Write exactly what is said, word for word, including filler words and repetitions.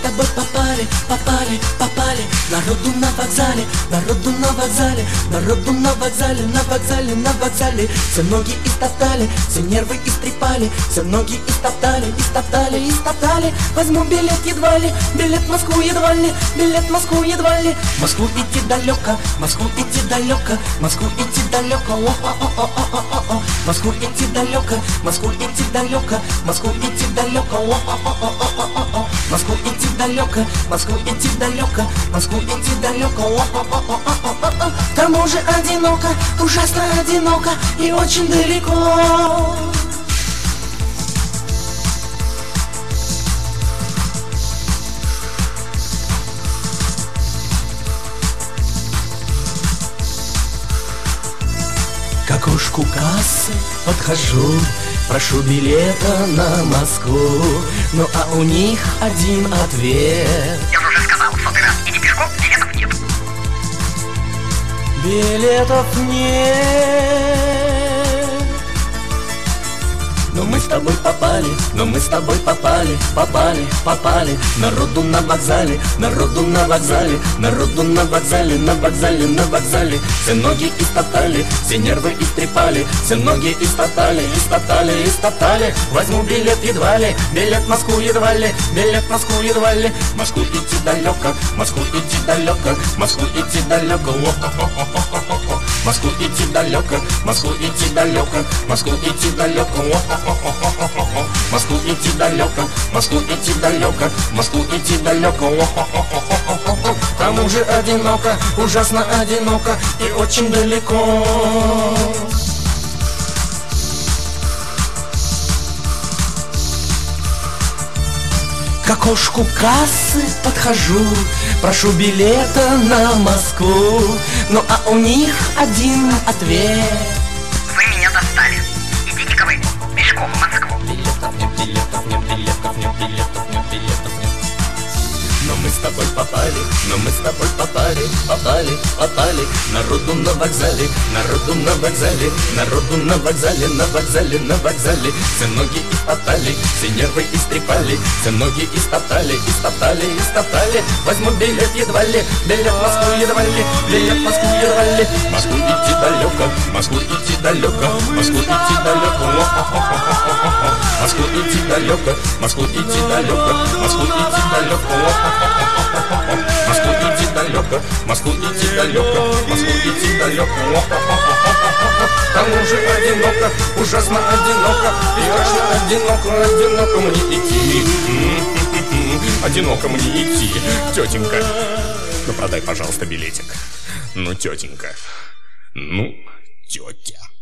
тобой попали, попали, попали. Народу на вокзале, народу на вокзале, народу на вокзале, на вокзале, на вокзале. Все ноги истоптали, все нервы истрепали, все ноги истоптали, истоптали, истоптали. Возьму билет едва ли, билет в Москву едва ли, билет в Москву едва ли. В Москву идти далеко, в Москву идти далеко, в Москву идти далеко, о-о-о-о-о-о-о. В Москву идти далеко, в Москву идти далеко, в Москву идти далеко, о-о-о-о-о-о. В Москву идти далеко, в Москву идти далеко, в Москву идти далеко, о-о-о-о-о-о. К тому же одиноко, ужасно одиноко и очень далеко. К окошку кассы подхожу, прошу билета на Москву. Ну а у них один ответ: я же уже сказал в сотый раз, иди пешком, билетов нет. Билетов нет. Но мы с тобой попали, но мы с тобой попали, попали, попали. Народу на вокзале, народу на вокзале, народу на вокзале, на вокзале, на вокзале. Все ноги истоптали, все нервы истрепали, все ноги истоптали, истоптали, истоптали. Возьму билет едва ли, билет в Москву едва ли, билет в Москву едва ли. В Москву идти далеко, в Москву идти далеко, в Москву идти далеко, о-хо-хо-хо-хо-хо. В Москву идти далеко, в Москву идти далеко, в Москву идти далеко, о-хо-хо-хо-хо-хо. В Москву идти далеко, в Москву идти далеко, в Москву идти далеко, о-хо-хо-хо-хо-хо. К тому же одиноко, ужасно одиноко и очень далеко. К окошку кассы подхожу, прошу билета на Москву. Ну а у них один ответ: вы меня достали, идите-ка вы пешком в Москву. Билетов нет, билетов нет, билетов нет, билетов нет, билетов нет. Но мы с тобой попали, но мы с тобой попали, попали, попали. Народу на вокзале, народу на вокзале, народу на вокзале, на вокзале, на вокзале. Все ноги истоптали, все нервы истрепали, все ноги истоптали, истоптали, истоптали. Возьму билет едва ли, билет в Москву едва ли, билет в Москву едва ли. В Москву идти далеко, в Москву идти далеко, в Москву идти далеко, о-хо-хо-хо-хо-хо. В Москву идти далеко, в Москву идти далеко, в Москву идти далеко, о-хо-хо-хо-хо. В Москву идти далеко, в Москву идти далеко, в Москву идти далеко, о-хо-хо-хо-хо-хо. К тому же одиноко, ужасно одиноко и очень одиноко, одиноко мне идти. Одиноко мне идти. Тетенька, ну продай, пожалуйста, билетик. Ну, тетенька, ну, тетя.